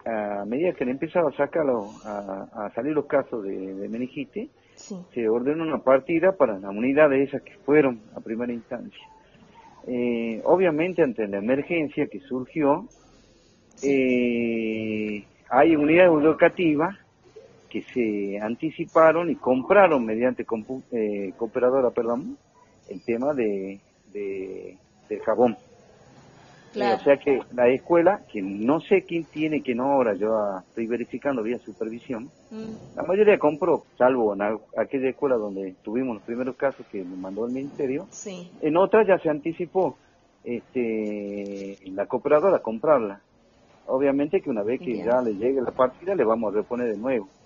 a medida que le empezaba a sacar a salir los casos de meningitis, Sí. se ordenó una partida para las unidades esas que fueron a primera instancia. Obviamente ante la emergencia que surgió, Sí. hay unidades educativas que se anticiparon y compraron mediante cooperadora, perdón, el tema del jabón. O Claro. sea que la escuela, que no sé quién tiene, que no ahora, yo estoy verificando vía supervisión, la mayoría compró, salvo en aquella escuela donde tuvimos los primeros casos que nos mandó el ministerio. Sí. En otras ya se anticipó la cooperadora a comprarla. Obviamente que una vez que Bien. ya le llegue la partida le vamos a reponer de nuevo.